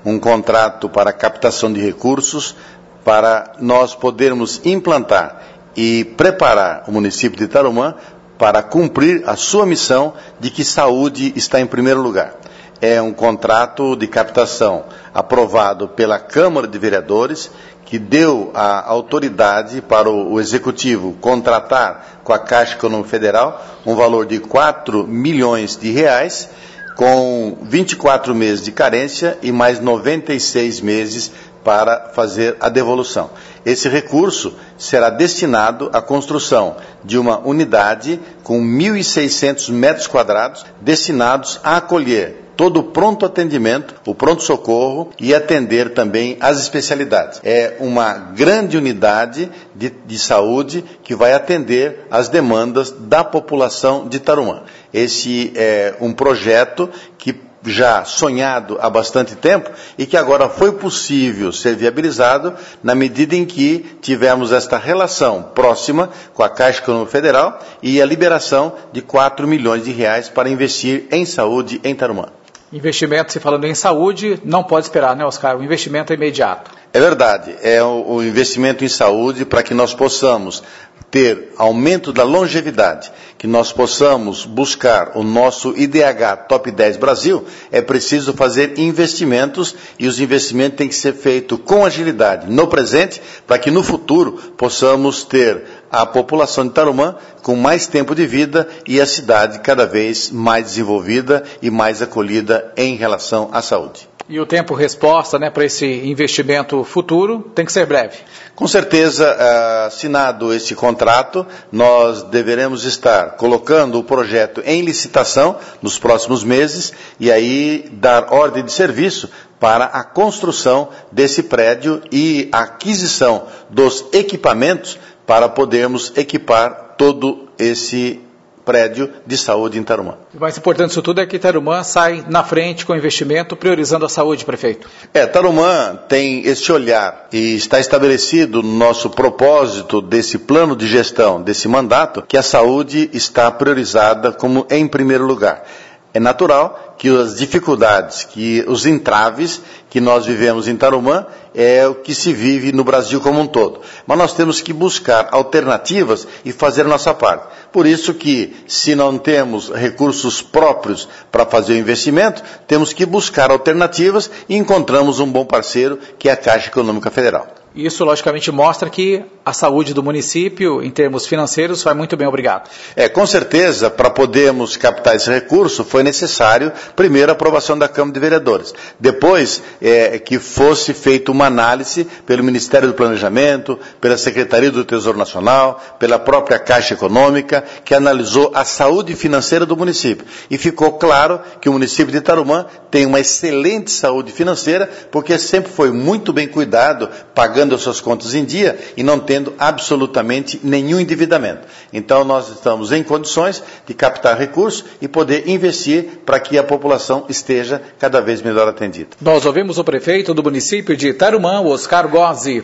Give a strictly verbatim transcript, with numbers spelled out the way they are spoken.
um contrato para captação de recursos para nós podermos implantar e preparar o município de Tarumã para cumprir a sua missão de que saúde está em primeiro lugar. É um contrato de captação aprovado pela Câmara de Vereadores, que deu a autoridade para o, o Executivo contratar com a Caixa Econômica Federal um valor de quatro milhões de reais, com vinte e quatro meses de carência e mais noventa e seis meses para fazer a devolução. Esse recurso será destinado à construção de uma unidade com mil e seiscentos metros quadrados destinados a acolher todo o pronto atendimento, o pronto-socorro e atender também as especialidades. É uma grande unidade de, de saúde que vai atender as demandas da população de Tarumã. Esse é um projeto que já sonhado há bastante tempo e que agora foi possível ser viabilizado na medida em que tivemos esta relação próxima com a Caixa Econômica Federal e a liberação de quatro milhões de reais para investir em saúde em Tarumã. Investimento, se falando em saúde, não pode esperar, né, Oscar? O investimento é imediato. É verdade, é o, o investimento em saúde para que nós possamos ter aumento da longevidade, que nós possamos buscar o nosso I D H Top dez Brasil, é preciso fazer investimentos e os investimentos têm que ser feitos com agilidade no presente, para que no futuro possamos ter a população de Tarumã com mais tempo de vida e a cidade cada vez mais desenvolvida e mais acolhida em relação à saúde. E o tempo resposta, né, para esse investimento futuro tem que ser breve. Com certeza, assinado esse contrato, nós deveremos estar colocando o projeto em licitação nos próximos meses e aí dar ordem de serviço para a construção desse prédio e a aquisição dos equipamentos para podermos equipar todo esse prédio de saúde em Tarumã. O mais importante disso tudo é que Tarumã sai na frente com o investimento, priorizando a saúde, prefeito. É, Tarumã tem esse olhar e está estabelecido no nosso propósito desse plano de gestão, desse mandato, que a saúde está priorizada como em primeiro lugar. É natural que as dificuldades, que os entraves que nós vivemos em Tarumã é o que se vive no Brasil como um todo. Mas nós temos que buscar alternativas e fazer a nossa parte. Por isso que, se não temos recursos próprios para fazer o investimento, temos que buscar alternativas e encontramos um bom parceiro, que é a Caixa Econômica Federal. Isso, logicamente, mostra que a saúde do município, em termos financeiros, vai muito bem, obrigado. É, com certeza, para podermos captar esse recurso, foi necessário, primeiro, a aprovação da Câmara de Vereadores. Depois, é, que fosse feita uma análise pelo Ministério do Planejamento, pela Secretaria do Tesouro Nacional, pela própria Caixa Econômica, que analisou a saúde financeira do município. E ficou claro que o município de Tarumã tem uma excelente saúde financeira, porque sempre foi muito bem cuidado, pagando as suas contas em dia e não tendo absolutamente nenhum endividamento. Então nós estamos em condições de captar recursos e poder investir para que a população esteja cada vez melhor atendida. Nós ouvimos o prefeito do município de Tarumã, Oscar Gozzi.